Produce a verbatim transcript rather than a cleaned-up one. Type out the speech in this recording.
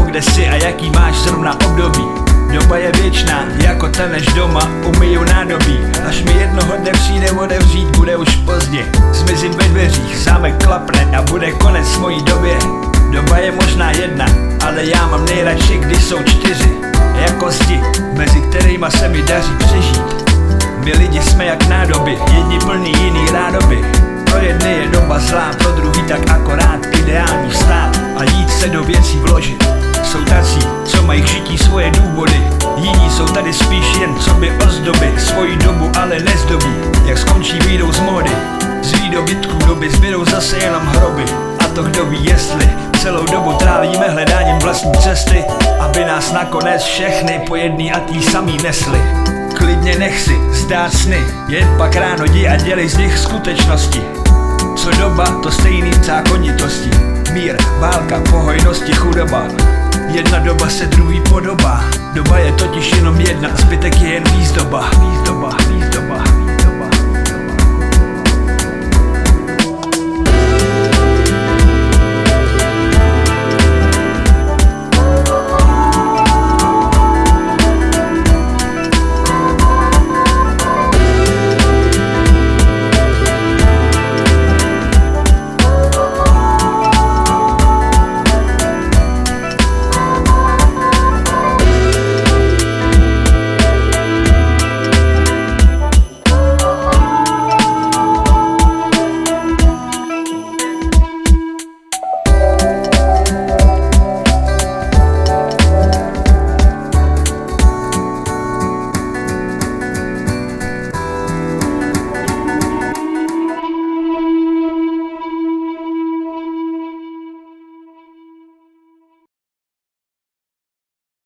kde jsi a jaký máš zrovna období. Doba je věčná, jako teneš doma, umyju nádobí. Až mi jednoho dne přijde otevřít, bude už pozdě. Zmizím ve dveřích, zámek klapne a bude konec mojí době. Doba je možná jedna, ale já mám nejradši, když jsou čtyři. Jako zdi, mezi kterýma se mi daří přežít. My lidi jsme jak nádoby, jedni plný, jiný rádoby. Pro jedny je doba zlá, pro druhý tak akorát ideální vstát a jít se do věcí vložit. Jsou tací, co mají k žití svoje důvody, jiní jsou tady spíš jen co by ozdoby. Svoji dobu ale nezdobí, jak skončí výjdou z módy. Z výdobytků doby zbydou zase jenom hroby. A to kdo ví jestli celou dobu trávíme hledáním vlastní cesty, aby nás nakonec všechny po jedný a tý samý nesli. Klidně nech si zdát sny, jen pak ráno jdi a dělej z nich skutečnosti. Co doba, to stejný zákonitosti. Mír, válka, pohojnosti, chudoba. Jedna doba se druhý podobá. Doba je totiž jenom jedna, zbytek je jen výzdoba. Výzdoba, výzdoba.